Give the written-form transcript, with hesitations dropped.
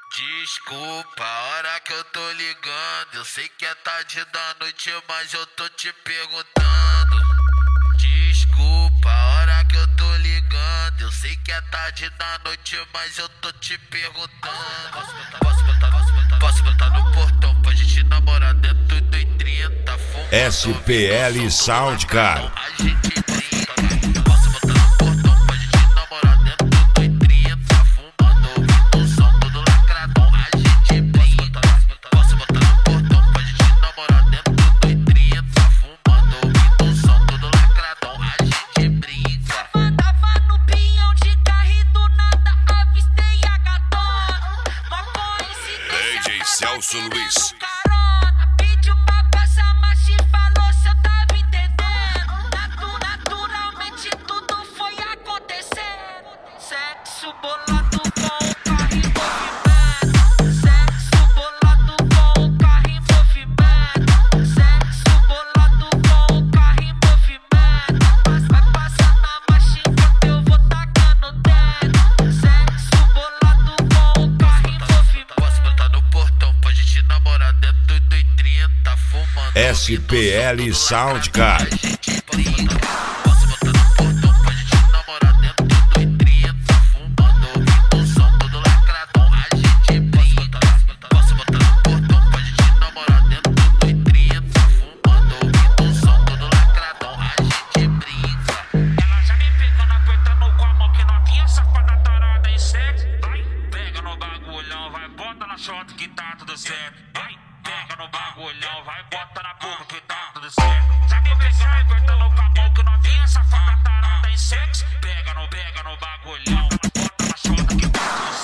Desculpa a hora que eu tô ligando. Eu sei que é tarde da noite, mas eu tô te perguntando. Desculpa a hora que eu tô ligando. Eu sei que é tarde da noite, mas eu tô te perguntando. Posso botar no portão pra gente namorar dentro do 30 fumando SPL Sound, cara. A gente brinca. Posso botar no portão pra gente namorar dentro do 30 fumando ouvindo o som todo lacradão. A gente brinca. Posso botar no portão pra gente namorar dentro do 30 fumando ouvindo o som todo lacradão. A gente brinca. Tava no pinhão de carro e do nada avistei a gatona. Uma coincidência. DJ Celso Luiz. Carona, pediu pra passar, mas te falou se eu tava entendendo. Naturalmente tudo foi acontecendo. Sexo bolado com o carro em movimento. Sexo bolado com o carro em movimento. Sexo bolado com o carro em movimento. Vai passar na marcha enquanto eu vou tacando dedo. Sexo bolado com o carro em movimento. Posso botar no portão pra gente namorar dentro do 30 fumando SPL Sound, cara. A gente brinca. Posso botar no portão pra gente namorar dentro do 30 fumando ouvindo o som todo lacradão. A gente brinca. Posso botar no portão pra gente namorar dentro do 30 fumando ouvindo o som todo lacradão. A gente brinca. Ela já me pegando, apertando com a mão que novinha, safada tarada em sexo. Vai, pega no bagulhão, vai, bota na chota que tá tudo certo. Vai, pega no bagulhão, vai, bota na boca que tá tudo certo. Já me pegando, apertando com a mão que novinha, safada tarada em sexo. Pega no bagulhão, bota na chota que tá tudo certo.